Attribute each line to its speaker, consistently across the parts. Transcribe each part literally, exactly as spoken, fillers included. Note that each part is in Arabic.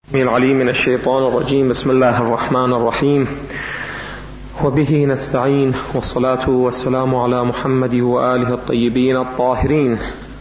Speaker 1: العليم من الشيطان الرجيم. بسم الله الرحمن الرحيم، وبه نستعين، والصلاة والسلام على محمد وآله الطيبين الطاهرين.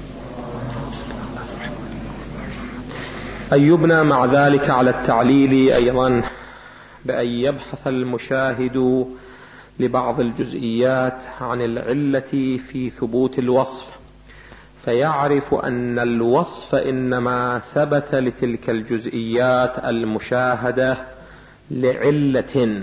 Speaker 1: أن يبنى مع ذلك على التعليل أيضا بأن يبحث المشاهد لبعض الجزئيات عن العلة في ثبوت الوصف، فيعرف أن الوصف إنما ثبت لتلك الجزئيات المشاهدة لعلة.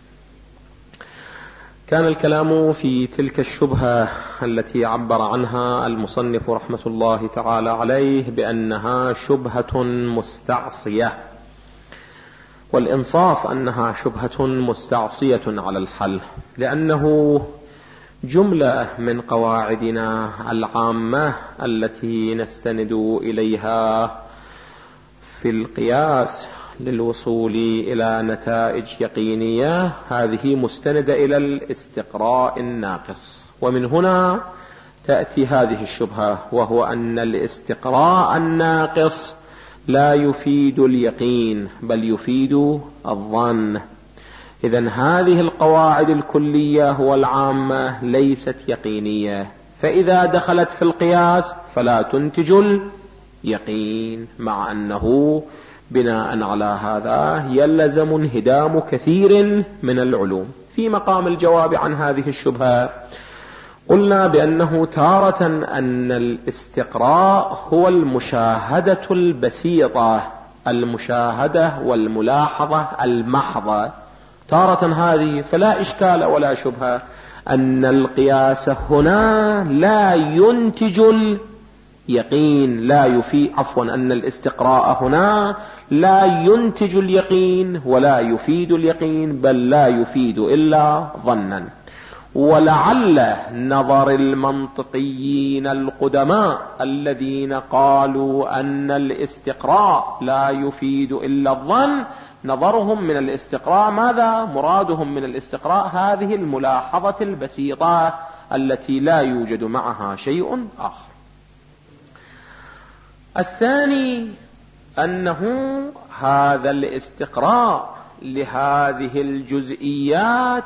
Speaker 1: كان الكلام في تلك الشبهة التي عبر عنها المصنف رحمة الله تعالى عليه بأنها شبهة مستعصية، والإنصاف أنها شبهة مستعصية على الحل، لأنه جملة من قواعدنا العامة التي نستند إليها في القياس للوصول إلى نتائج يقينية، هذه مستندة إلى الاستقراء الناقص. ومن هنا تأتي هذه الشبهة، وهو أن الاستقراء الناقص لا يفيد اليقين بل يفيد الظن. إذن هذه القواعد الكلية والعامة ليست يقينية، فإذا دخلت في القياس فلا تنتج اليقين، مع أنه بناء على هذا يلزم انهدام كثير من العلوم. في مقام الجواب عن هذه الشبهة قلنا بأنه تارة أن الاستقراء هو المشاهدة البسيطة، المشاهدة والملاحظة المحضة، تارة هذه فلا إشكال ولا شبهة أن القياس هنا لا ينتج اليقين، لا يفيد عفوا أن الاستقراء هنا لا ينتج اليقين ولا يفيد اليقين، بل لا يفيد إلا ظنا. ولعل نظر المنطقيين القدماء الذين قالوا أن الاستقراء لا يفيد إلا الظن، نظرهم من الاستقراء ماذا؟ مرادهم من الاستقراء هذه الملاحظة البسيطة التي لا يوجد معها شيء آخر. الثاني أنه هذا الاستقراء لهذه الجزئيات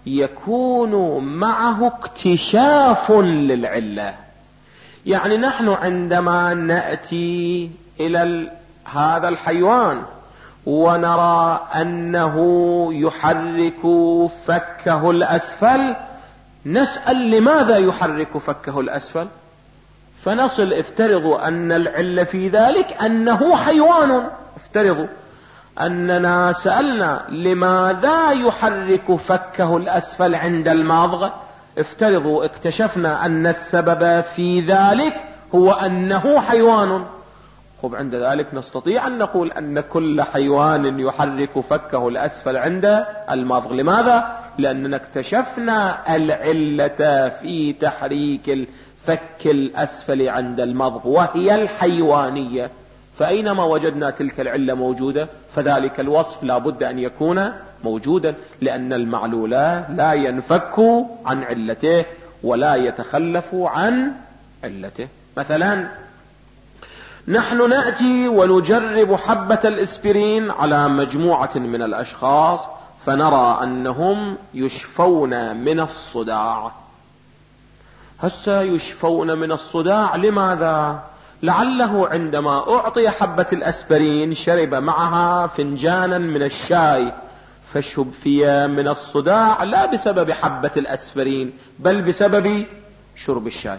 Speaker 1: يكون معه اكتشاف للعلة. يعني نحن عندما نأتي إلى هذا الحيوان ونرى أنه يحرك فكه الأسفل، نسأل لماذا يحرك فكه الأسفل؟ فنصل افترضوا أن العلة في ذلك أنه حيوان، افترضوا أننا سألنا لماذا يحرك فكه الأسفل عند المضغ، افترضوا اكتشفنا أن السبب في ذلك هو أنه حيوان. خب عند ذلك نستطيع أن نقول أن كل حيوان يحرك فكه الأسفل عند المضغ. لماذا؟ لأننا اكتشفنا العلة في تحريك الفك الأسفل عند المضغ وهي الحيوانية، فأينما وجدنا تلك العلة موجودة فذلك الوصف لا بد أن يكون موجودا، لأن المعلول لا ينفك عن علته ولا يتخلف عن علته. مثلا نحن نأتي ونجرب حبة الإسبرين على مجموعة من الأشخاص فنرى أنهم يشفون من الصداع. هسه يشفون من الصداع لماذا؟ لعله عندما أعطي حبة الأسبرين شرب معها فنجانا من الشاي فشفي من الصداع، لا بسبب حبة الأسبرين بل بسبب شرب الشاي.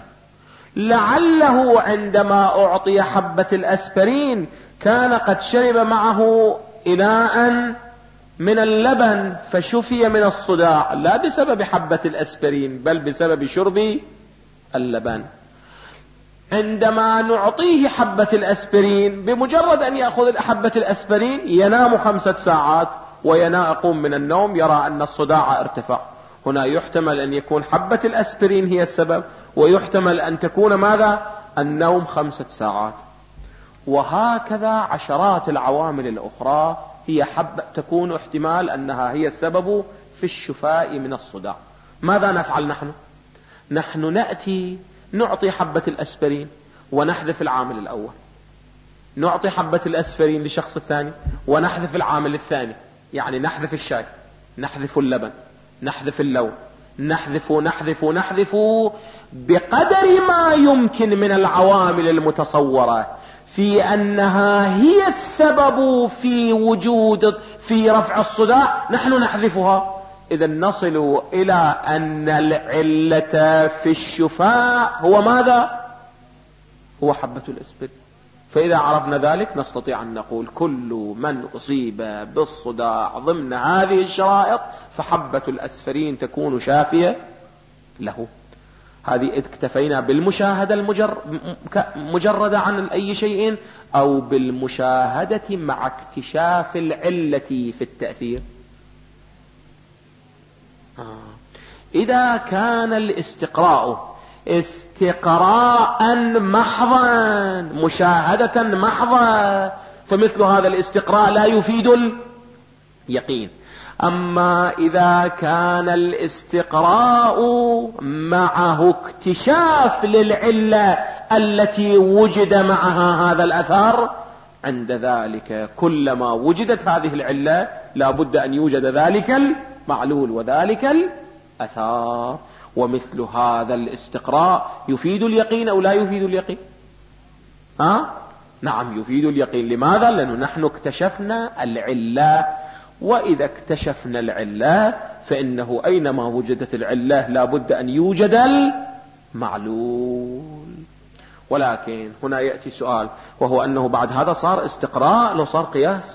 Speaker 1: لعله عندما أعطي حبة الأسبرين كان قد شرب معه إناء من اللبن فشفي من الصداع، لا بسبب حبة الأسبرين بل بسبب شرب اللبن. عندما نعطيه حبة الأسبرين بمجرد أن يأخذ حبة الأسبرين ينام خمسة ساعات ويقوم من النوم يرى أن الصداع ارتفع. هنا يحتمل أن يكون حبة الأسبرين هي السبب، ويحتمل أن تكون ماذا؟ النوم خمسة ساعات. وهكذا عشرات العوامل الأخرى هي حبة تكون احتمال أنها هي السبب في الشفاء من الصداع. ماذا نفعل نحن؟ نحن نأتي نعطي حبة الأسبرين ونحذف العامل الأول،
Speaker 2: نعطي حبة الأسفرين للشخص الثاني ونحذف العامل الثاني، يعني نحذف الشاي، نحذف اللبن، نحذف اللون، نحذف نحذف نحذف بقدر ما يمكن من العوامل المتصورة في أنها هي السبب في وجود في رفع الصداع، نحن نحذفها. إذا نصل إلى أن العلة في الشفاء هو ماذا؟ هو حبة الأسفل. فإذا عرفنا ذلك نستطيع أن نقول كل من أصيب بالصداع ضمن هذه الشرائط فحبة الأسفرين تكون شافية له. هذه اكتفينا بالمشاهدة المجردة عن أي شيء أو بالمشاهدة مع اكتشاف العلة في التأثير. آه. إذا كان الاستقراء استقراء محضا مشاهدة محضا فمثل هذا الاستقراء لا يفيد اليقين. أما إذا كان الاستقراء معه اكتشاف للعلة التي وجد معها هذا الأثر، عند ذلك كلما وجدت هذه العلة لا بد أن يوجد ذلك المعلول وذلك الأثار. ومثل هذا الاستقراء يفيد اليقين أو لا يفيد اليقين؟ ها؟ نعم يفيد اليقين. لماذا؟ لأنه نحن اكتشفنا العلة، وإذا اكتشفنا العلة فإنه أينما وجدت العلة لا بد أن يوجد المعلول. ولكن هنا يأتي سؤال، وهو أنه بعد هذا صار استقراء لو صار قياس.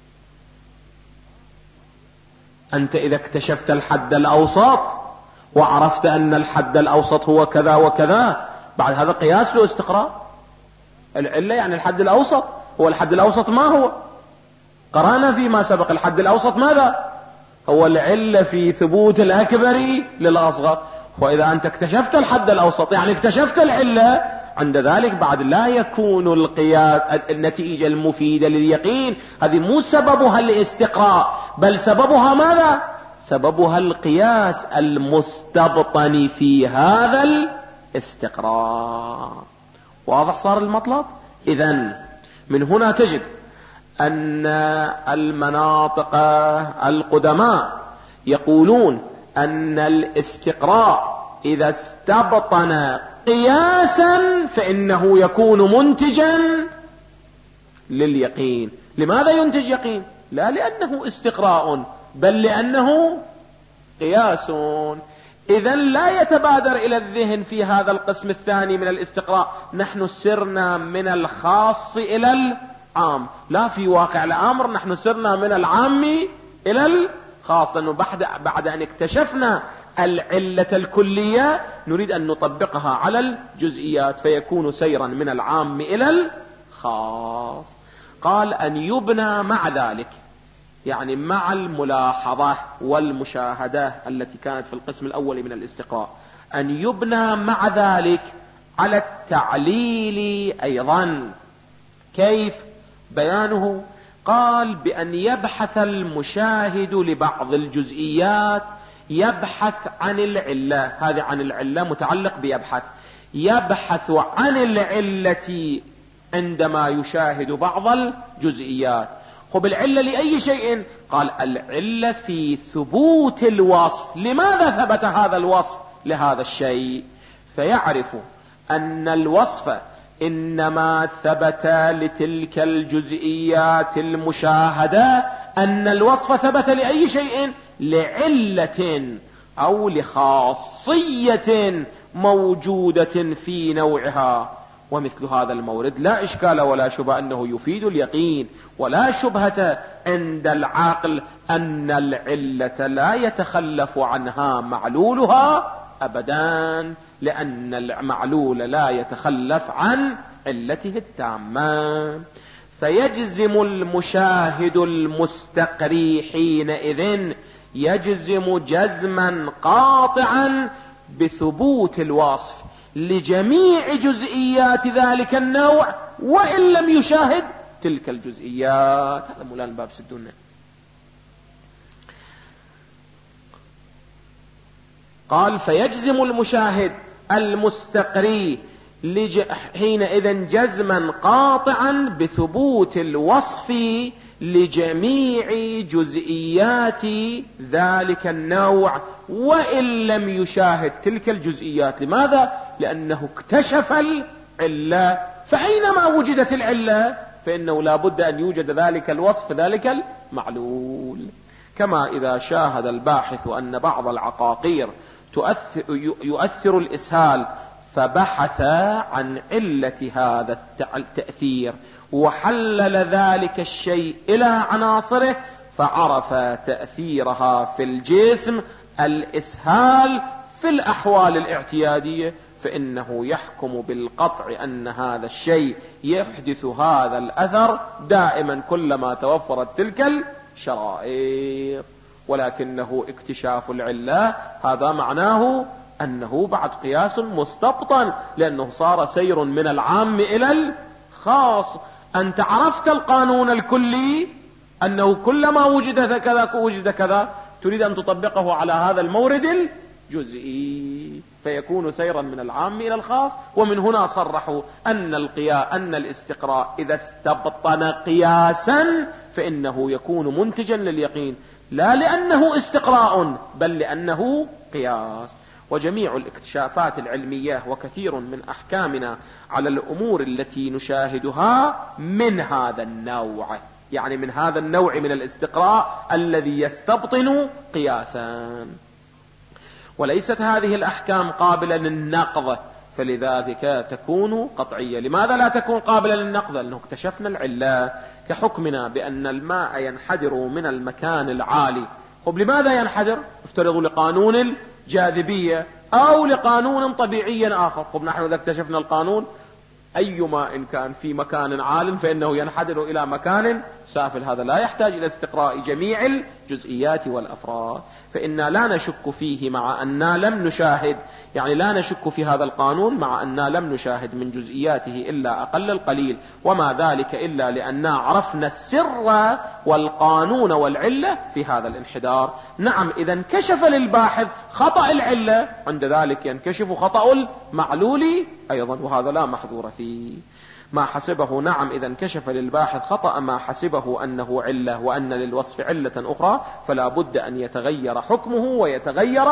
Speaker 2: أنت إذا اكتشفت الحد الأوسط وعرفت أن الحد الأوسط هو كذا وكذا، بعد هذا قياس له استقراء. العلة يعني الحد الأوسط، هو الحد الأوسط ما هو؟ قرأنا فيما سبق الحد الأوسط ماذا؟ هو العلة في ثبوت الأكبر للأصغر. وإذا أنت اكتشفت الحد الأوسط يعني اكتشفت العلة، عند ذلك بعد لا يكون القياس النتيجة المفيدة لليقين. هذه مو سببها الاستقراء، بل سببها ماذا؟ سببها القياس المستبطن في هذا الاستقراء. واضح صار المطلب؟ إذن من هنا تجد أن المناطق القدماء يقولون أن الاستقراء إذا استبطن قياسا فإنه يكون منتجا لليقين. لماذا ينتج يقين؟ لا لأنه استقراء بل لأنه قياس. إذن لا يتبادر إلى الذهن في هذا القسم الثاني من الاستقراء نحن سرنا من الخاص إلى العام. لا، في واقع الأمر نحن سرنا من العام إلى الخاص، لأنه بعد, بعد أن اكتشفنا العلة الكلية نريد أن نطبقها على الجزئيات فيكون سيرا من العام إلى الخاص. قال أن يبنى مع ذلك، يعني مع الملاحظة والمشاهدة التي كانت في القسم الأول من الاستقراء، أن يبنى مع ذلك على التعليل أيضا. كيف بيانه؟ قال بأن يبحث المشاهد لبعض الجزئيات، يبحث عن العلة. هذا عن العلة متعلق بيبحث، يبحث عن العلة عندما يشاهد بعض الجزئيات. خب العلة لأي شيء؟ قال العلة في ثبوت الوصف. لماذا ثبت هذا الوصف لهذا الشيء؟ فيعرف أن الوصف إنما ثبت لتلك الجزئيات المشاهدة، أن الوصف ثبت لأي شيء؟ لعلة أو لخاصية موجودة في نوعها. ومثل هذا المورد لا إشكال ولا شبهة أنه يفيد اليقين، ولا شبهة عند العاقل أن العلة لا يتخلف عنها معلولها أبدا، لأن المعلول لا يتخلف عن علته التامة. فيجزم المشاهد المستقري حينئذ، يجزم جزما قاطعا بثبوت الوصف لجميع جزئيات ذلك النوع وإن لم يشاهد تلك الجزئيات. هذا مولانا الباب سدونا. قال فيجزم المشاهد المستقري حينئذ جزما قاطعا بثبوت الوصف لجميع جزئيات ذلك النوع وإن لم يشاهد تلك الجزئيات. لماذا؟ لأنه اكتشف العلة، فأينما وجدت العلة فإنه لا بد أن يوجد ذلك الوصف ذلك المعلول. كما إذا شاهد الباحث أن بعض العقاقير تؤثر, يؤثر الإسهال فبحث عن علة هذا التأثير وحلل ذلك الشيء إلى عناصره فعرف تأثيرها في الجسم الإسهال في الأحوال الاعتيادية، فإنه يحكم بالقطع أن هذا الشيء يحدث هذا الأثر دائما كلما توفرت تلك الشرائط. ولكنه اكتشاف العلة هذا معناه أنه بعد قياس مستبطن، لأنه صار سير من العام إلى الخاص. أنت عرفت القانون الكلي أنه كلما وجد كذا وجد كذا، تريد أن تطبقه على هذا المورد الجزئي فيكون سيرا من العام إلى الخاص. ومن هنا صرحوا أن القياس أن الاستقراء إذا استبطن قياسا فإنه يكون منتجا لليقين، لا لأنه استقراء بل لأنه قياس. وجميع الاكتشافات العلمية وكثير من أحكامنا على الأمور التي نشاهدها من هذا النوع، يعني من هذا النوع من الاستقراء الذي يستبطن قياسا. وليست هذه الأحكام قابلة للنقض، فلذلك تكون قطعية. لماذا لا تكون قابلة للنقض؟ لأنه اكتشفنا العلة، كحكمنا بأن الماء ينحدر من المكان العالي. طب لماذا ينحدر؟ افترضوا لقانون الجاذبية أو لقانون طبيعي آخر. طب نحن إذا اكتشفنا القانون أي ماء كان في مكان عال فإنه ينحدر إلى مكان سافل، هذا لا يحتاج إلى استقراء جميع الجزئيات والأفراد، فإنا لا نشك فيه مع أننا لم نشاهد، يعني لا نشك في هذا القانون مع أننا لم نشاهد من جزئياته إلا أقل القليل، وما ذلك إلا لأننا عرفنا السر والقانون والعلة في هذا الانحدار. نعم، إذا انكشف للباحث خطأ العلة عند ذلك ينكشف خطأ المعلول أيضا، وهذا لا محظور فيه. ما حسبه نعم إذا انكشف للباحث خطأ ما حسبه أنه علة وأن للوصف علة أخرى، فلا بد أن يتغير حكمه ويتغير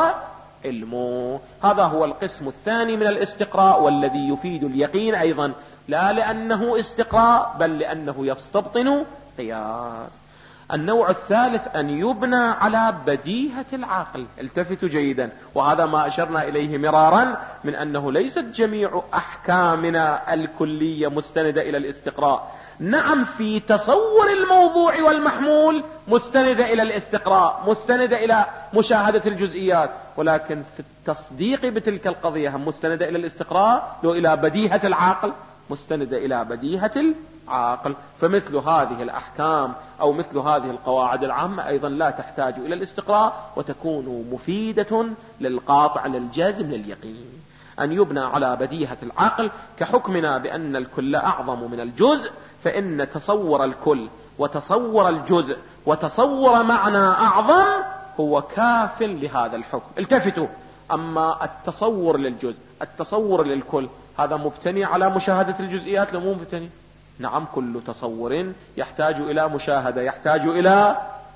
Speaker 2: علمه. هذا هو القسم الثاني من الاستقراء والذي يفيد اليقين أيضا، لا لأنه استقراء بل لأنه يستبطن قياس. النوع الثالث أن يبنى على بديهة العقل. التفتوا جيدا، وهذا ما أشرنا إليه مرارا من أنه ليست جميع أحكامنا الكلية مستندة إلى الاستقراء. نعم، في تصور الموضوع والمحمول مستندة إلى الاستقراء، مستندة إلى مشاهدة الجزئيات، ولكن في التصديق بتلك القضية هم مستندة إلى الاستقراء لو إلى بديهة العقل، مستندة إلى بديهة العقل. فمثل هذه الأحكام أو مثل هذه القواعد العامة أيضا لا تحتاج إلى الاستقراء وتكون مفيدة للقاطع للجازم لليقين. أن يبنى على بديهة العقل كحكمنا بأن الكل أعظم من الجزء، فإن تصور الكل وتصور الجزء وتصور معنى أعظم هو كاف لهذا الحكم. التفتوا، أما التصور للجزء التصور للكل هذا مبتني على مشاهدة الجزئيات، لو مو مبتني؟ نعم، كل تصور يحتاج إلى مشاهدة، يحتاج إلى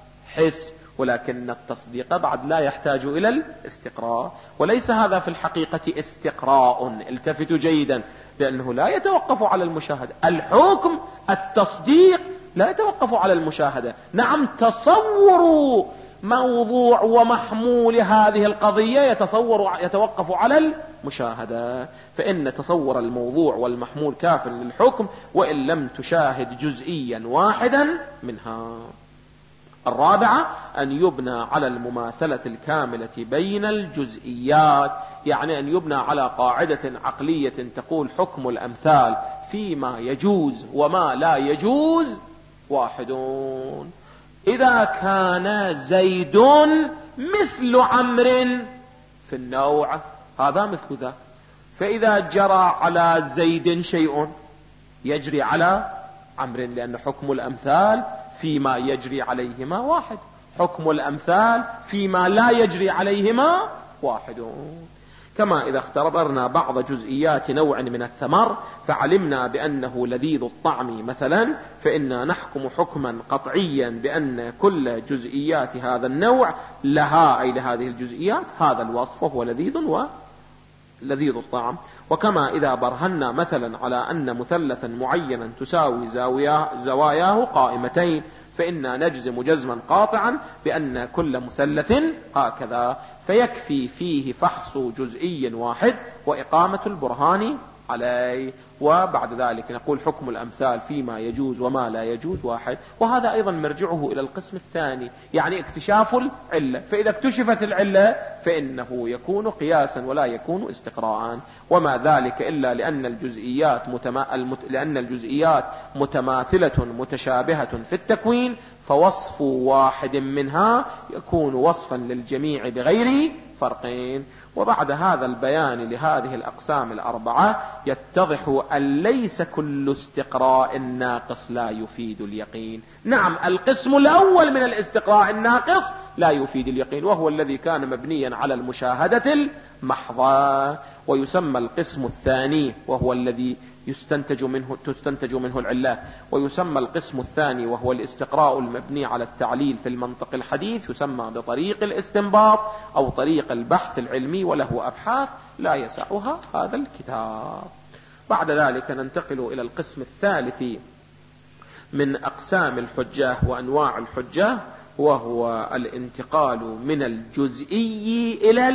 Speaker 2: حس، ولكن التصديق بعد لا يحتاج إلى الاستقراء. وليس هذا في الحقيقة استقراء، التفتوا جيدا، لأنه لا يتوقف على المشاهدة. الحكم التصديق لا يتوقف على المشاهدة. نعم، تصور موضوع ومحمول هذه القضية يتصور يتوقف على المشاهدة، فإن تصور الموضوع والمحمول كاف للحكم وإن لم تشاهد جزئيا واحدا منها. الرابعة أن يبنى على المماثلة الكاملة بين الجزئيات، يعني أن يبنى على قاعدة عقلية تقول حكم الأمثال فيما يجوز وما لا يجوز واحدون. إذا كان زيد مثل عمرو في النوع هذا مثل ذاك، فإذا جرى على زيد شيء يجري على عمرو، لأن حكم الأمثال فيما يجري عليهما واحد، حكم الأمثال فيما لا يجري عليهما واحد. كما إذا اختبرنا بعض جزئيات نوع من الثمر فعلمنا بأنه لذيذ الطعم مثلا، فإنا نحكم حكما قطعيا بأن كل جزئيات هذا النوع لها، أي لهذه الجزئيات، هذا الوصف وهو لذيذ ولذيذ الطعم. وكما إذا برهنا مثلا على أن مثلثا معينا تساوي زواياه قائمتين، فإنا نجزم جزما قاطعا بأن كل مثلث هكذا، فيكفي فيه فحص جزئي واحد وإقامة البرهان عليه. وبعد ذلك نقول حكم الأمثال فيما يجوز وما لا يجوز واحد، وهذا أيضا مرجعه إلى القسم الثاني، يعني اكتشاف العلة. فإذا اكتشفت العلة فإنه يكون قياسا ولا يكون استقراء، وما ذلك إلا لأن الجزئيات متما... المت... لأن الجزئيات متماثلة متشابهة في التكوين، فوصف واحد منها يكون وصفا للجميع بغير فرقين. وبعد هذا البيان لهذه الأقسام الأربعة يتضح أن ليس كل استقراء ناقص لا يفيد اليقين. نعم، القسم الأول من الاستقراء الناقص لا يفيد اليقين، وهو الذي كان مبنيا على المشاهدة المحضة. ويسمى القسم الثاني وهو الذي يستنتج منه تستنتج منه العلة، ويسمى القسم الثاني وهو الاستقراء المبني على التعليل في المنطق الحديث، يسمى بطريق الاستنباط أو طريق البحث العلمي، وله أبحاث لا يسعها هذا الكتاب. بعد ذلك ننتقل إلى القسم الثالث من أقسام الحجة وأنواع الحجة، وهو الانتقال من الجزئي إلى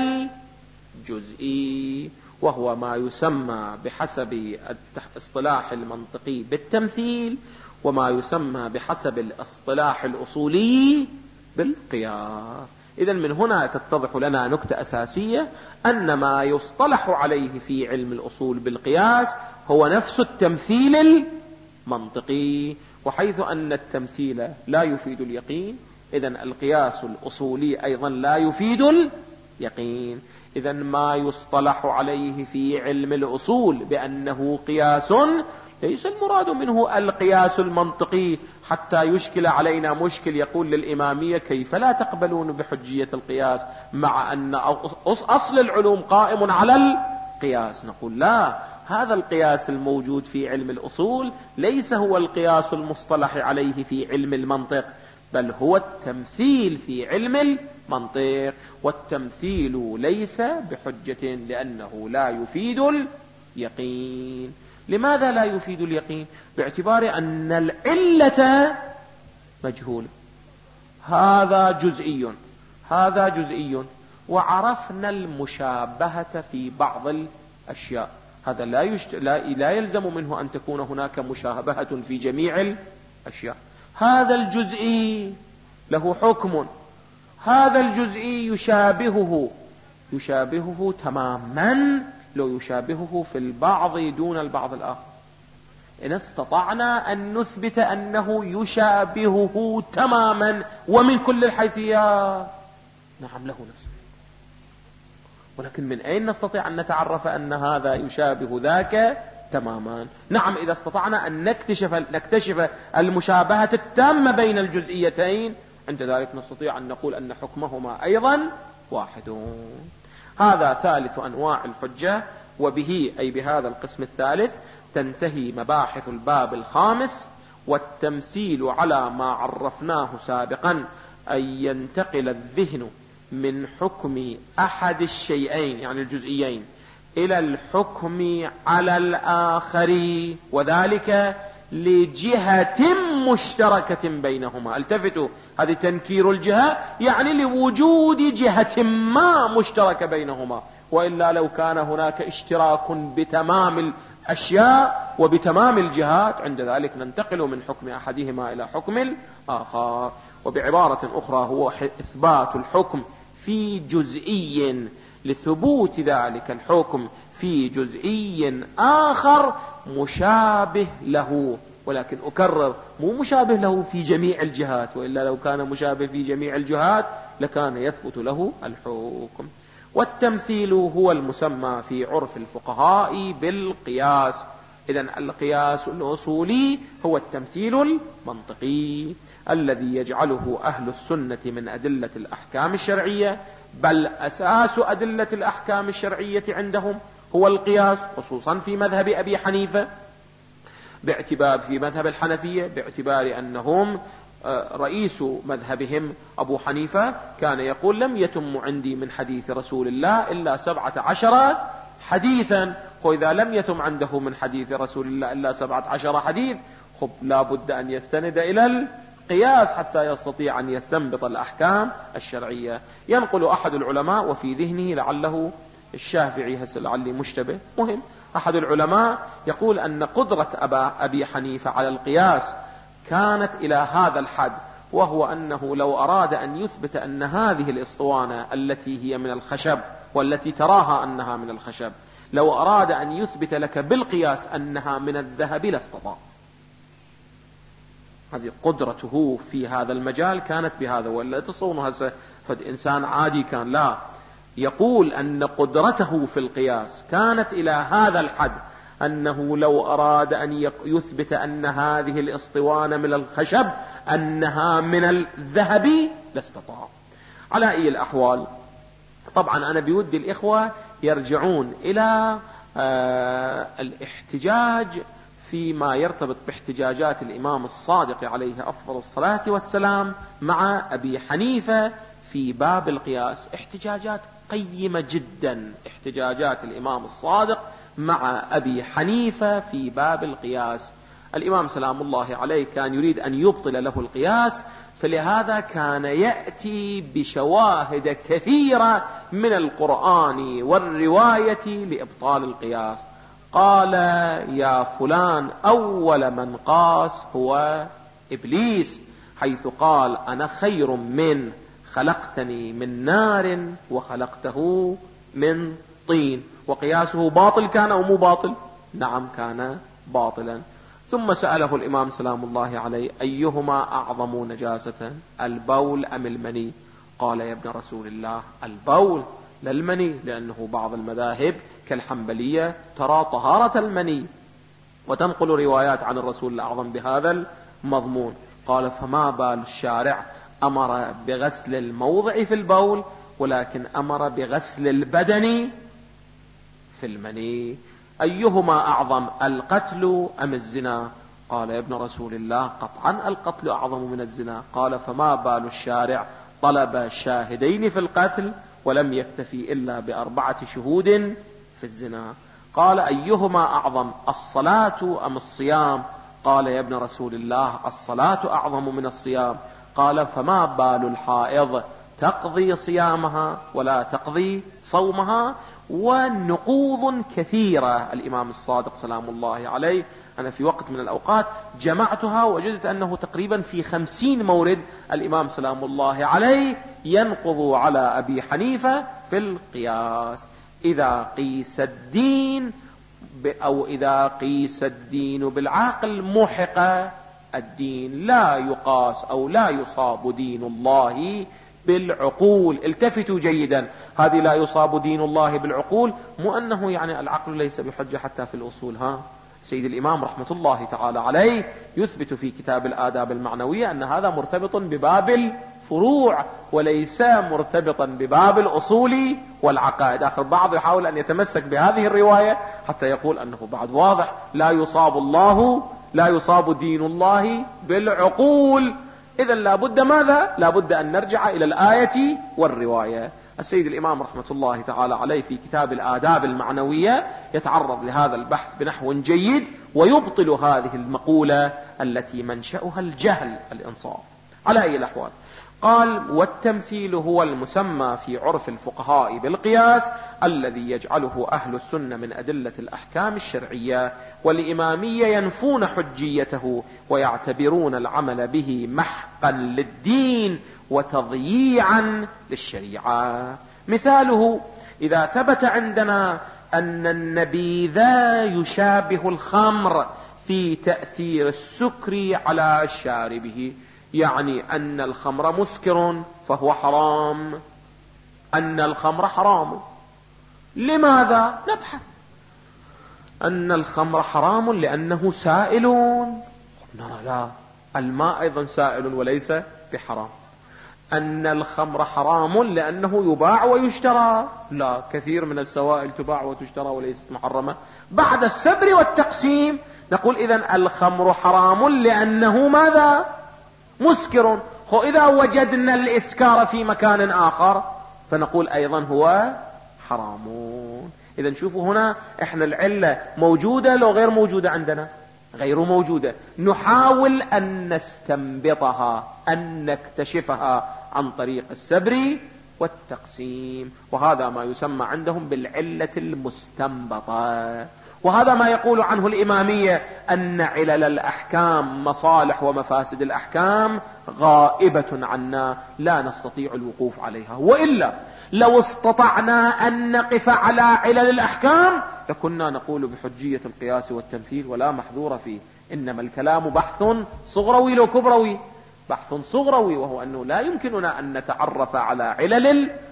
Speaker 2: الجزئي، وهو ما يسمى بحسب الاصطلاح المنطقي بالتمثيل، وما يسمى بحسب الاصطلاح الأصولي بالقياس. إذن من هنا تتضح لنا نكتة أساسية، أن ما يصطلح عليه في علم الأصول بالقياس هو نفس التمثيل المنطقي، وحيث أن التمثيل لا يفيد اليقين، إذن القياس الأصولي أيضا لا يفيد اليقين. إذن ما يصطلح عليه في علم الأصول بأنه قياس ليس المراد منه القياس المنطقي حتى يشكل علينا مشكل يقول للإمامية كيف لا تقبلون بحجية القياس مع أن أصل العلوم قائم على القياس. نقول لا، هذا القياس الموجود في علم الأصول ليس هو القياس المصطلح عليه في علم المنطق، بل هو التمثيل في علم المنطق، والتمثيل ليس بحجة لأنه لا يفيد اليقين. لماذا لا يفيد اليقين؟ باعتبار أن العلة مجهولة. هذا جزئي هذا جزئي وعرفنا المشابهة في بعض الأشياء، هذا لا, يشت... لا... لا يلزم منه أن تكون هناك مشابهة في جميع الأشياء. هذا الجزئي له حكم، هذا الجزئي يشابهه يشابهه تماما، لو يشابهه في البعض دون البعض الآخر. إن استطعنا أن نثبت أنه يشابهه تماما ومن كل الحيثيات، نعم له نفسه. ولكن من أين نستطيع أن نتعرف أن هذا يشابه ذاك تماما؟ نعم، إذا استطعنا أن نكتشف, نكتشف المشابهة التامة بين الجزئيتين، عند ذلك نستطيع أن نقول أن حكمهما أيضا واحد. هذا ثالث أنواع الحجة، وبه أي بهذا القسم الثالث تنتهي مباحث الباب الخامس. والتمثيل على ما عرفناه سابقا أن ينتقل الذهن من حكم أحد الشيئين يعني الجزئيين إلى الحكم على الآخر، وذلك لجهة مشتركة بينهما. التفتوا، هذه تنكير الجهة يعني لوجود جهة ما مشتركة بينهما، وإلا لو كان هناك اشتراك بتمام الأشياء وبتمام الجهات عند ذلك ننتقل من حكم أحدهما إلى حكم الآخر. وبعبارة أخرى هو إثبات الحكم في جزئي لثبوت ذلك الحكم في جزئي آخر مشابه له، ولكن أكرر مو مشابه له في جميع الجهات، وإلا لو كان مشابه في جميع الجهات لكان يثبت له الحكم. والتمثيل هو المسمى في عرف الفقهاء بالقياس. إذن القياس الأصولي هو التمثيل المنطقي. الذي يجعله أهل السنة من أدلة الأحكام الشرعية، بل أساس أدلة الأحكام الشرعية عندهم هو القياس، خصوصا في مذهب أبي حنيفة، باعتبار في مذهب الحنفية باعتبار أنهم رئيس مذهبهم أبو حنيفة كان يقول لم يتم عندي من حديث رسول الله إلا سبعة عشر حديثا. وإذا لم يتم عنده من حديث رسول الله إلا سبعة عشر حديث، خب لا بد أن يستند إلى القياس حتى يستطيع أن يستنبط الأحكام الشرعية. ينقل أحد العلماء وفي ذهنه لعله الشافعي، هسه لعلي مشتبه، مهم، أحد العلماء يقول أن قدرة أبا أبي حنيفة على القياس كانت إلى هذا الحد، وهو أنه لو أراد أن يثبت أن هذه الإسطوانة التي هي من الخشب والتي تراها أنها من الخشب، لو أراد أن يثبت لك بالقياس أنها من الذهب لاستطاع. هذه قدرته في هذا المجال كانت بهذا، ولا تصون هذا فد إنسان عادي كان، لا، يقول أن قدرته في القياس كانت إلى هذا الحد أنه لو أراد أن يثبت أن هذه الإسطوانة من الخشب أنها من الذهب لاستطاع. على أي الأحوال، طبعا أنا بودي الإخوة يرجعون إلى آه الاحتجاج فيما يرتبط باحتجاجات الإمام الصادق عليه أفضل الصلاة والسلام مع أبي حنيفة في باب القياس. احتجاجات قيمة جدا، احتجاجات الإمام الصادق مع أبي حنيفة في باب القياس. الإمام سلام الله عليه كان يريد أن يبطل له القياس، فلهذا كان يأتي بشواهد كثيرة من القرآن والرواية لإبطال القياس. قال يا فلان أول من قاس هو إبليس، حيث قال أنا خير من خلقتني من نار وخلقته من طين. وقياسه باطل كان أو مو باطل؟ نعم كان باطلا. ثم سأله الإمام سلام الله عليه أيهما أعظم نجاسة، البول أم المني؟ قال يا ابن رسول الله البول لا المني، لأنه بعض المذاهب كالحنبلية ترى طهارة المني وتنقل روايات عن الرسول الأعظم بهذا المضمون. قال فما بال الشارع أمر بغسل الموضع في البول ولكن أمر بغسل البدن في المني؟ أيهما أعظم، القتل أم الزنا؟ قال يا ابن رسول الله قطعا القتل أعظم من الزنا. قال فما بال الشارع طلب شاهدين في القتل ولم يكتفي إلا بأربعة شهود في الزنا؟ قال أيهما أعظم، الصلاة أم الصيام؟ قال يا ابن رسول الله الصلاة أعظم من الصيام. قال فما بال الحائض تقضي صيامها ولا تقضي صومها؟ ونقوض كثيرة. الإمام الصادق سلام الله عليه أنا في وقت من الأوقات جمعتها وجدت أنه تقريبا في خمسين مورد الإمام سلام الله عليه ينقض على أبي حنيفة في القياس. إذا قيس الدين أو إذا قيس الدين بالعقل محق الدين، لا يقاس أو لا يصاب دين الله بالعقول. التفتوا جيدا، هذه لا يصاب دين الله بالعقول، مو أنه يعني العقل ليس بحجة حتى في الأصول. ها سيد الإمام رحمة الله تعالى عليه يثبت في كتاب الآداب المعنوية أن هذا مرتبط بباب الفروع وليس مرتبطا بباب الأصول والعقائد. آخر بعض يحاول أن يتمسك بهذه الرواية حتى يقول أنه بعد واضح لا يصاب الله لا يصاب دين الله بالعقول. إذن لابد ماذا؟ لابد أن نرجع إلى الآية والرواية. السيد الإمام رحمة الله تعالى عليه في كتاب الآداب المعنوية يتعرض لهذا البحث بنحو جيد ويبطل هذه المقولة التي منشأها الجهل الإنصاف. على أي الأحوال، قال والتمثيل هو المسمى في عرف الفقهاء بالقياس الذي يجعله أهل السنة من أدلة الأحكام الشرعية، والإمامية ينفون حجيته ويعتبرون العمل به محقا للدين وتضييعا للشريعة. مثاله إذا ثبت عندنا أن النبيذ يشابه الخمر في تأثير السكر على شاربه، يعني أن الخمر مسكر فهو حرام، أن الخمر حرام. لماذا؟ نبحث. أن الخمر حرام لأنه سائل، نرى لا، الماء أيضا سائل وليس بحرام. أن الخمر حرام لأنه يباع ويشترى، لا، كثير من السوائل تباع وتشترى وليست محرمة. بعد السبر والتقسيم نقول إذن الخمر حرام لأنه ماذا؟ مسكر. خو إذا وجدنا الإسكار في مكان آخر فنقول أيضا هو حرام. إذن شوفوا هنا إحنا العلة موجودة لو غير موجودة عندنا؟ غير موجودة. نحاول أن نستنبطها، أن نكتشفها عن طريق السبر والتقسيم، وهذا ما يسمى عندهم بالعلة المستنبطة. وهذا ما يقول عنه الإمامية أن علل الأحكام، مصالح ومفاسد الأحكام، غائبة عنا لا نستطيع الوقوف عليها. وإلا لو استطعنا أن نقف على علل الأحكام لكنا نقول بحجية القياس والتمثيل ولا محذور فيه. إنما الكلام بحث صغروي لو كبروي، بحث صغروي، وهو أنه لا يمكننا أن نتعرف على علل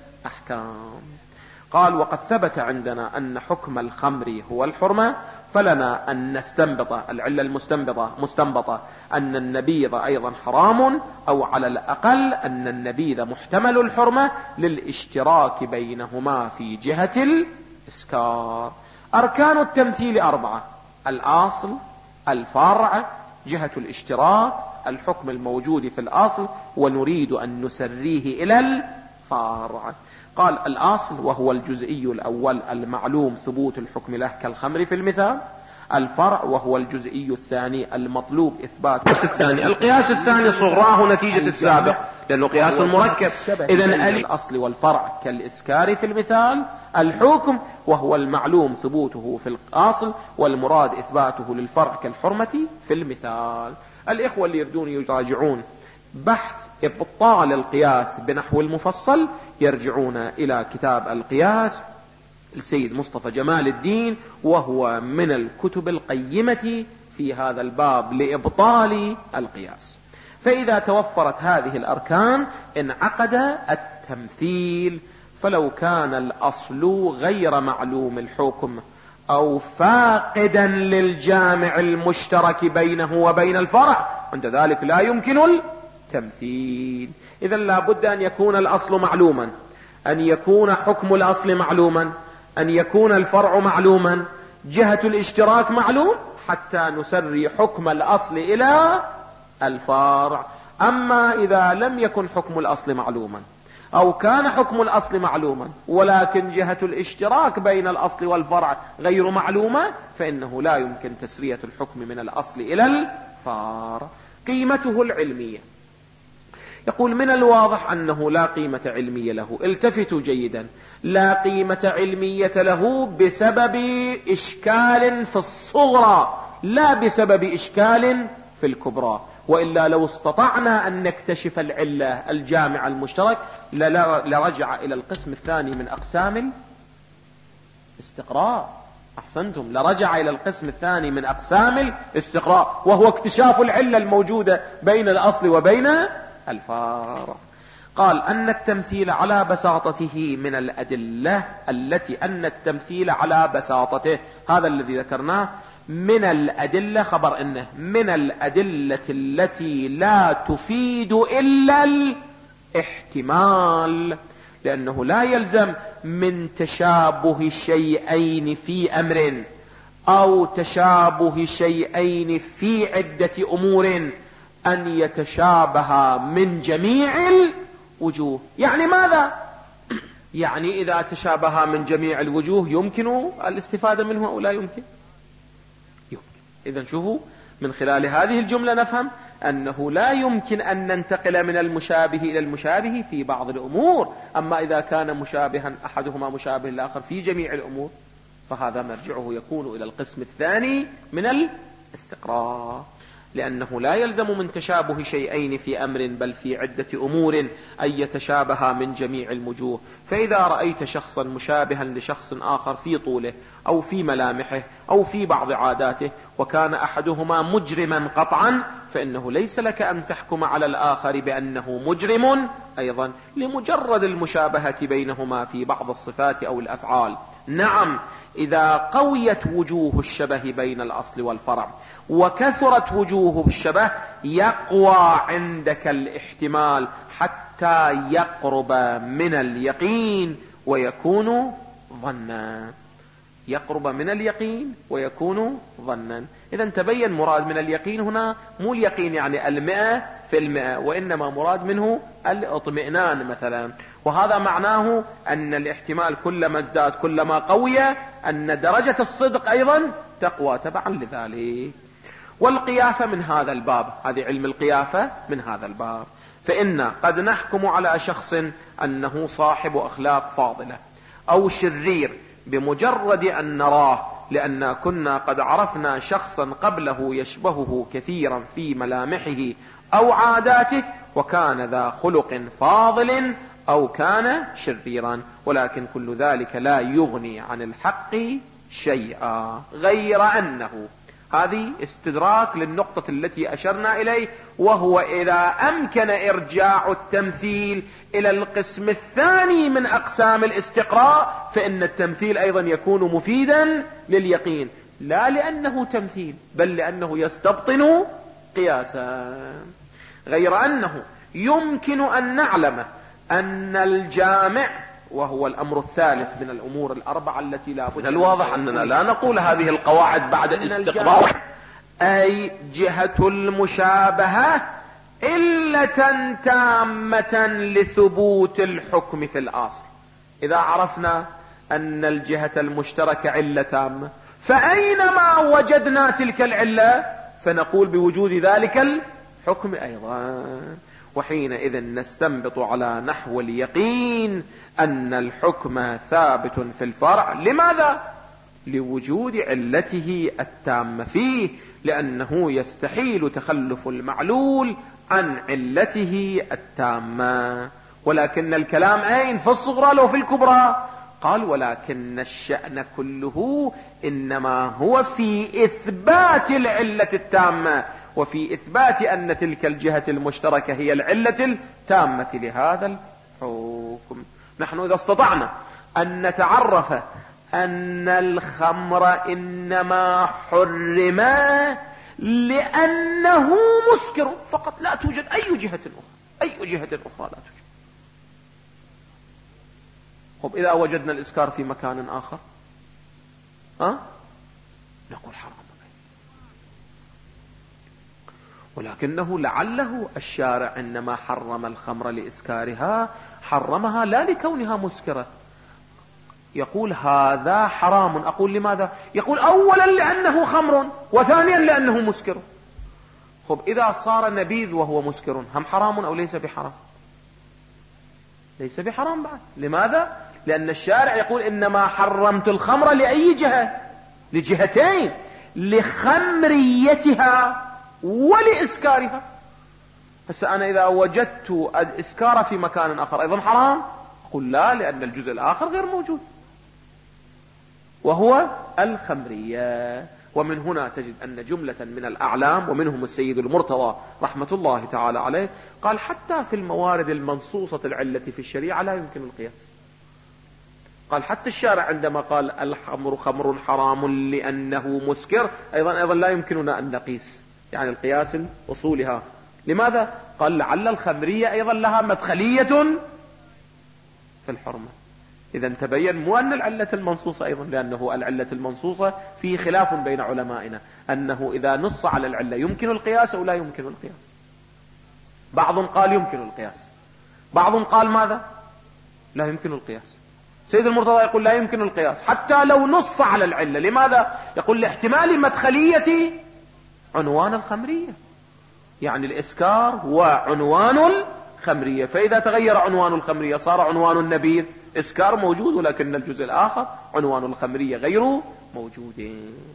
Speaker 2: الأحكام. قال: وقد ثبت عندنا أن حكم الخمر هو الحرمة، فلنا أن نستنبط العلة المستنبطة مستنبطة أن النبيذ أيضا حرام، أو على الأقل أن النبيذ محتمل الحرمة للاشتراك بينهما في جهة الإسكار. أركان التمثيل أربعة: الأصل، الفرع، جهة الاشتراك، الحكم الموجود في الأصل، ونريد أن نسريه إلى الفرع. قال: الأصل وهو الجزئي الأول المعلوم ثبوت الحكم له كالخمر في المثال. الفرع وهو الجزئي الثاني المطلوب إثبات القياس الثاني. القياس الثاني صغراه نتيجة السابق لأنه قياس مركب. إذن الأصل والفرع كالإسكار في المثال. الحكم وهو المعلوم ثبوته في الأصل والمراد إثباته للفرع كالحرمة في المثال. الإخوة اللي يردون يراجعون بحث إبطال القياس بنحو المفصل يرجعون إلى كتاب القياس السيد مصطفى جمال الدين، وهو من الكتب القيمة في هذا الباب لإبطال القياس. فإذا توفرت هذه الأركان انعقد التمثيل. فلو كان الأصل غير معلوم الحكم أو فاقدا للجامع المشترك بينه وبين الفرع، عند ذلك لا يمكن التمثيل. إذن لا بد أن يكون الأصل معلوما، أن يكون حكم الأصل معلوما، أن يكون الفرع معلوما، جهة الاشتراك معلوم، حتى نسري حكم الأصل إلى الفرع. أما إذا لم يكن حكم الأصل معلوما أو كان حكم الأصل معلوما ولكن جهة الاشتراك بين الأصل والفرع غير معلومة، فإنه لا يمكن تسرية الحكم من الأصل إلى الفرع. قيمته العلمية، يقول: من الواضح أنه لا قيمة علمية له. التفتوا جيدا، لا قيمة علمية له بسبب إشكال في الصغرى، لا بسبب إشكال في الكبرى. وإلا لو استطعنا أن نكتشف العلة الجامع المشترك لرجع إلى القسم الثاني من أقسام الاستقراء. أحسنتم، لرجع إلى القسم الثاني من أقسام الاستقراء، وهو اكتشاف العلة الموجودة بين الأصل وبين الفرع. قال: أن التمثيل على بساطته من الأدلة التي أن التمثيل على بساطته، هذا الذي ذكرناه، من الأدلة، خبر إنه من الأدلة التي لا تفيد إلا الاحتمال، لأنه لا يلزم من تشابه شيئين في أمر أو تشابه شيئين في عدة أمور أن يتشابه من جميع الوجوه. يعني ماذا؟ يعني إذا تشابه من جميع الوجوه يمكن الاستفادة منه أو لا يمكن؟ يمكن. إذن شوفوا، من خلال هذه الجملة نفهم أنه لا يمكن أن ننتقل من المشابه إلى المشابه في بعض الأمور. أما إذا كان مشابها أحدهما مشابه الآخر في جميع الأمور فهذا مرجعه يكون إلى القسم الثاني من الاستقراء، لأنه لا يلزم من تشابه شيئين في أمر بل في عدة أمور أن يتشابه من جميع الوجوه. فإذا رأيت شخصا مشابها لشخص آخر في طوله أو في ملامحه أو في بعض عاداته، وكان أحدهما مجرما قطعا فإنه ليس لك أن تحكم على الآخر بأنه مجرم أيضا لمجرد المشابهة بينهما في بعض الصفات أو الأفعال. نعم، إذا قويت وجوه الشبه بين الأصل والفرع وكثرت وجوه الشبه يقوى عندك الاحتمال حتى يقرب من اليقين ويكون ظنا. يقرب من اليقين ويكون ظنا. إذا تبين مراد من اليقين هنا مو اليقين يعني المئة في المئة، وإنما مراد منه الاطمئنان مثلا. وهذا معناه أن الاحتمال كلما ازداد كلما قوي أن درجة الصدق أيضا تقوى تبعا لذلك. والقيافة من هذا الباب، هذه علم القيافة من هذا الباب. فإن قد نحكم على شخص أنه صاحب أخلاق فاضلة أو شرير بمجرد أن نراه، لأن كنا قد عرفنا شخصا قبله يشبهه كثيرا في ملامحه أو عاداته وكان ذا خلق فاضل أو كان شريرا، ولكن كل ذلك لا يغني عن الحق شيئا، غير أنه هذه استدراك للنقطة التي أشرنا إليه، وهو إذا أمكن إرجاع التمثيل إلى القسم الثاني من أقسام الاستقراء فإن التمثيل أيضا يكون مفيدا لليقين، لا لأنه تمثيل بل لأنه يستبطن قياسا. غير أنه يمكن أن نعلم أن الجامع، وهو الأمر الثالث من الأمور الأربعة التي لا بد. الواضح أننا لا نقول هذه القواعد بعد الاستقراء أي جهة المشابهة علة تامة لثبوت الحكم في الأصل. إذا عرفنا أن الجهة المشتركة علة تامة فأينما وجدنا تلك العلة فنقول بوجود ذلك الحكم أيضا، وحينئذ نستنبط على نحو اليقين أن الحكم ثابت في الفرع. لماذا؟ لوجود علته التامة فيه، لأنه يستحيل تخلف المعلول عن علته التامة. ولكن الكلام أين؟ في الصغرى لو في الكبرى؟ قال ولكن الشأن كله إنما هو في إثبات العلة التامة وفي إثبات أن تلك الجهة المشتركة هي العلة التامة لهذا الحكم. نحن إذا استطعنا أن نتعرف أن الخمر إنما حرم لأنه مسكر فقط، لا توجد أي جهة أخرى، أي جهة أخرى لا توجد. طب إذا وجدنا الإسكار في مكان آخر ها؟ نقول حرام، ولكنه لعله الشارع إنما حرم الخمر لإسكارها، حرمها لا لكونها مسكرة. يقول هذا حرام، أقول لماذا؟ يقول أولا لأنه خمر، وثانيا لأنه مسكر. خب إذا صار نبيذ وهو مسكر هم حرام أو ليس بحرام؟ ليس بحرام بعد. لماذا؟ لأن الشارع يقول إنما حرمت الخمر لأي جهة؟ لجهتين، لخمريتها ولإسكارها. بس أنا إذا وجدت الإسكار في مكان آخر أيضا حرام؟ أقول لا، لأن الجزء الآخر غير موجود وهو الخمرية. ومن هنا تجد أن جملة من الأعلام ومنهم السيد المرتضى رحمة الله تعالى عليه قال حتى في الموارد المنصوصة العلة في الشريعة لا يمكن القياس. قال حتى الشارع عندما قال الخمر خمر حرام لأنه مسكر أيضا أيضا لا يمكننا أن نقيس، يعني القياس أصولها. لماذا؟ قال لعل الخمرية أيضا لها مدخلية في الحرمة. إذا تبين مو أن العلة المنصوصة أيضا، لأنه العلة المنصوصة في خلاف بين علمائنا أنه إذا نص على العلة يمكن القياس أو لا يمكن القياس. بعض قال يمكن القياس، بعض قال ماذا؟ لا يمكن القياس. سيد المرتضى يقول لا يمكن القياس حتى لو نص على العلة. لماذا؟ يقول لاحتمال مدخلية عنوان الخمرية، يعني الإسكار هو عنوان الخمرية، فإذا تغير عنوان الخمرية صار عنوان النبيذ إسكار موجود، ولكن الجزء الآخر عنوان الخمرية غير موجود.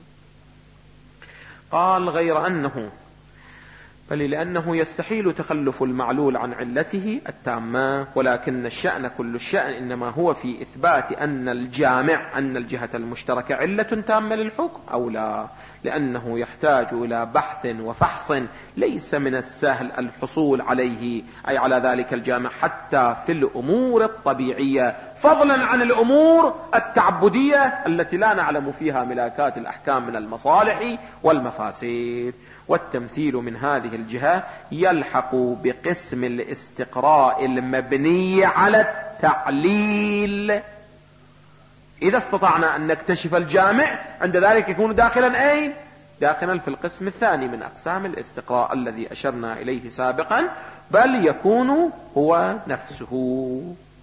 Speaker 2: قال غير أنه بل لأنه يستحيل تخلف المعلول عن علته التامة، ولكن الشأن كل الشأن إنما هو في إثبات أن الجامع أن الجهة المشتركة علة تامة للحكم أو لا، لأنه يحتاج إلى بحث وفحص ليس من السهل الحصول عليه، أي على ذلك الجامع، حتى في الأمور الطبيعية، فضلا عن الأمور التعبدية التي لا نعلم فيها ملاكات الأحكام من المصالح والمفاسد. والتمثيل من هذه الجهة يلحق بقسم الاستقراء المبني على التعليل. إذا استطعنا أن نكتشف الجامع عند ذلك يكون داخلا أين؟ داخلا في القسم الثاني من أقسام الاستقراء الذي أشرنا إليه سابقا، بل يكون هو نفسه.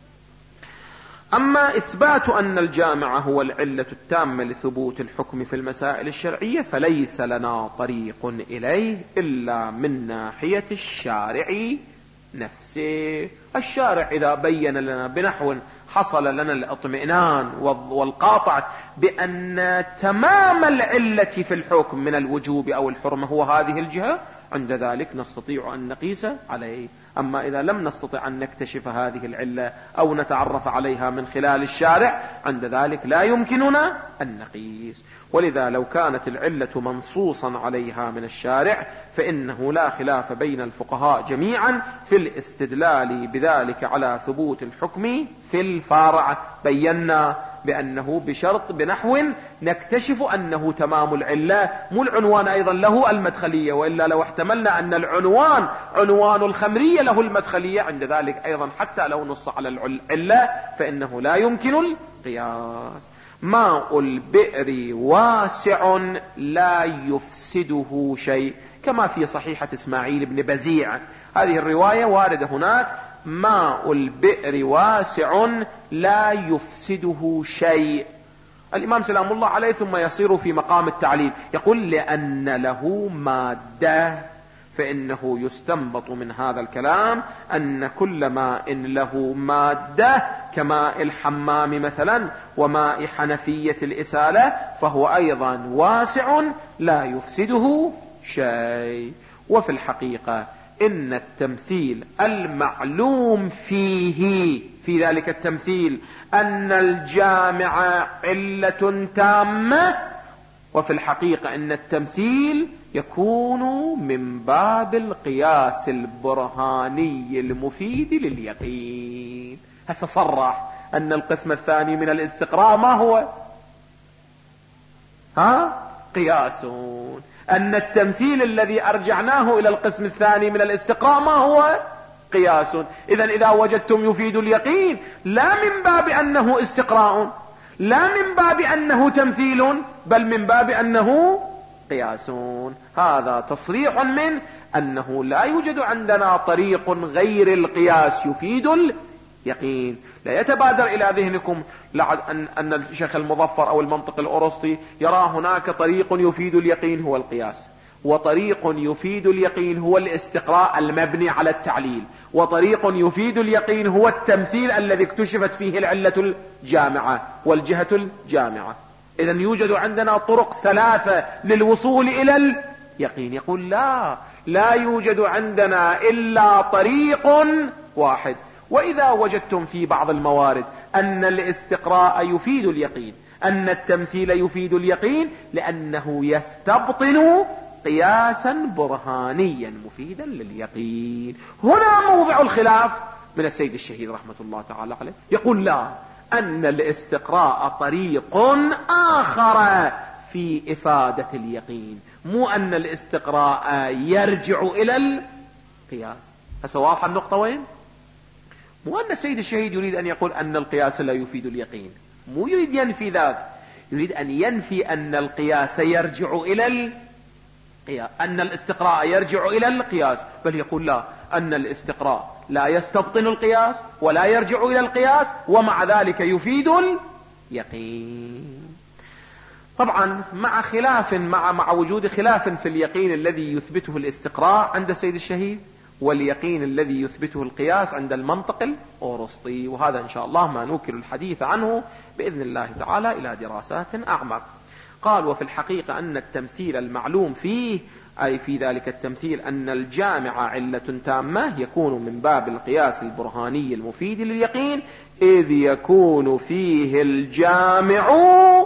Speaker 2: أما إثبات أن الجامع هو العلة التامة لثبوت الحكم في المسائل الشرعية فليس لنا طريق إليه إلا من ناحية الشارع نفسه. الشارع إذا بين لنا بنحو حصل لنا الاطمئنان والقاطع بأن تمام العلة في الحكم من الوجوب أو الحرمة هو هذه الجهة، عند ذلك نستطيع أن نقيس عليه. أما إذا لم نستطع أن نكتشف هذه العلة أو نتعرف عليها من خلال الشارع، عند ذلك لا يمكننا أن نقيس. ولذا لو كانت العلة منصوصا عليها من الشارع فإنه لا خلاف بين الفقهاء جميعا في الاستدلال بذلك على ثبوت الحكم في الفرع. بينا بأنه بشرط بنحو نكتشف أنه تمام العلة، مو العنوان أيضا له المدخلية، وإلا لو احتملنا أن العنوان عنوان الخمرية له المدخلية، عند ذلك أيضا حتى لو نص على العلة فإنه لا يمكن القياس. ماء البئر واسع لا يفسده شيء، كما في صحيحة إسماعيل بن بزيع، هذه الرواية واردة هناك: ماء البئر واسع لا يفسده شيء. الإمام سلام الله عليه ثم يصير في مقام التعليل، يقول: لأن له مادة، فإنه يستنبط من هذا الكلام أن كل ماء له مادة كماء الحمام مثلا وماء حنفية الإسالة فهو أيضا واسع لا يفسده شيء. وفي الحقيقة إن التمثيل المعلوم فيه في ذلك التمثيل أن الجامع علة تامة، وفي الحقيقة إن التمثيل يكون من باب القياس البرهاني المفيد لليقين. هسه صرح أن القسم الثاني من الاستقراء ما هو؟ ها؟ قياس. أن التمثيل الذي أرجعناه إلى القسم الثاني من الاستقراء ما هو؟ قياس. إذن إذا وجدتم يفيد اليقين لا من باب أنه استقراء، لا من باب أنه تمثيل، بل من باب أنه قياس. هذا تصريح من أنه لا يوجد عندنا طريق غير القياس يفيد اليقين. لا يتبادر إلى ذهنكم أن الشيخ المظفر أو المنطق الأرسطي يرى هناك طريق يفيد اليقين هو القياس، وطريق يفيد اليقين هو الاستقراء المبني على التعليل، وطريق يفيد اليقين هو التمثيل الذي اكتشفت فيه العلة الجامعة والجهة الجامعة. إذن يوجد عندنا طرق ثلاثة للوصول إلى اليقين. يقول لا لا يوجد عندنا إلا طريق واحد. وإذا وجدتم في بعض الموارد أن الاستقراء يفيد اليقين، أن التمثيل يفيد اليقين، لأنه يستبطن قياسا برهانيا مفيدا لليقين. هنا موضع الخلاف من السيد الشهيد رحمة الله تعالى عليه. يقول لا، أن الاستقراء طريق آخر في إفادة اليقين، مو أن الاستقراء يرجع إلى القياس. هسه واضحة النقطة وين؟ مو أن السيد الشهيد يريد أن يقول أن القياس لا يفيد اليقين، مو يريد ينفي ذلك، يريد أن ينفي أن القياس يرجع إلى القياس، أن الاستقراء يرجع إلى القياس، بل يقول لا، أن الاستقراء لا يستبطن القياس ولا يرجع إلى القياس، ومع ذلك يفيد اليقين. طبعا مع خلاف مع مع وجود خلاف في اليقين الذي يثبته الاستقراء عند السيد الشهيد واليقين الذي يثبته القياس عند المنطق الأرسطي، وهذا إن شاء الله ما نوكل الحديث عنه بإذن الله تعالى إلى دراسات أعمق. قال: وفي الحقيقة أن التمثيل المعلوم فيه، أي في ذلك التمثيل، أن الجامع علة تامة يكون من باب القياس البرهاني المفيد لليقين، إذ يكون فيه الجامع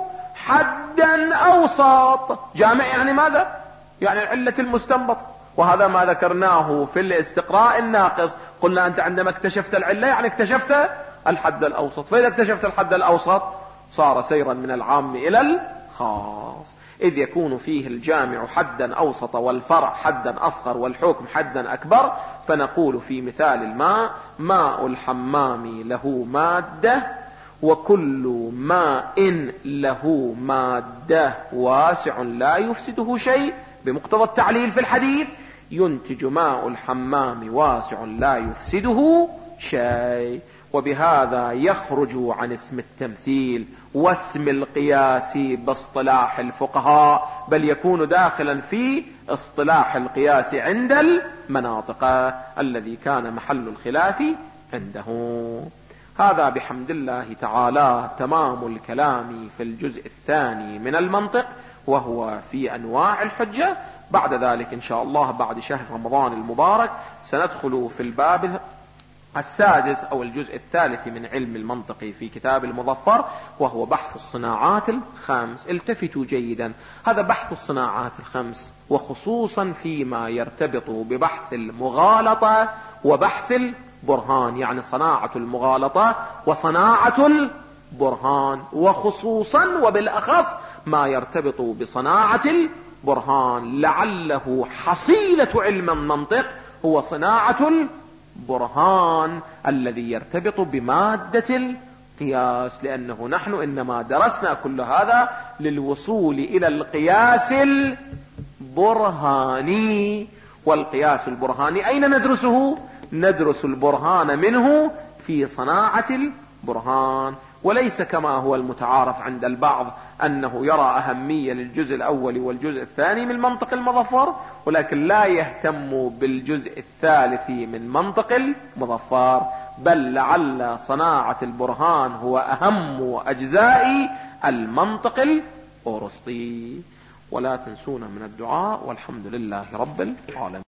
Speaker 2: حدا أوسط. جامع يعني ماذا؟ يعني العلة المستنبط، وهذا ما ذكرناه في الاستقراء الناقص. قلنا أنت عندما اكتشفت العلة يعني اكتشفت الحد الأوسط، فإذا اكتشفت الحد الأوسط صار سيرا من العام إلى الخاص، إذ يكون فيه الجامع حدا أوسط والفرع حدا أصغر والحكم حدا أكبر. فنقول في مثال الماء: ماء الحمام له مادة، وكل ماء له مادة واسع لا يفسده شيء. بمقتضى التعليل في الحديث ينتج ماء الحمام واسع لا يفسده شيء. وبهذا يخرج عن اسم التمثيل واسم القياس باصطلاح الفقهاء، بل يكون داخلا في اصطلاح القياس عند المناطق الذي كان محل الخلاف عنده. هذا بحمد الله تعالى تمام الكلام في الجزء الثاني من المنطق، وهو في أنواع الحجة. بعد ذلك إن شاء الله بعد شهر رمضان المبارك سندخل في الباب السادس أو الجزء الثالث من علم المنطق في كتاب المظفر، وهو بحث الصناعات الخمس. التفتوا جيدا، هذا بحث الصناعات الخمس، وخصوصا فيما يرتبط ببحث المغالطة وبحث البرهان، يعني صناعة المغالطة وصناعة البرهان، وخصوصا وبالأخص ما يرتبط بصناعة البرهان، لعله حصيلة علم المنطق هو صناعة البرهان الذي يرتبط بمادة القياس، لأنه نحن إنما درسنا كل هذا للوصول إلى القياس البرهاني. والقياس البرهاني أين ندرسه؟ ندرس البرهان منه في صناعة البرهان، وليس كما هو المتعارف عند البعض أنه يرى أهمية للجزء الأول والجزء الثاني من منطق المظفر، ولكن لا يهتم بالجزء الثالث من منطق المظفر، بل لعل صناعة البرهان هو أهم أجزاء المنطق الأرسطي. ولا تنسونا من الدعاء، والحمد لله رب العالمين.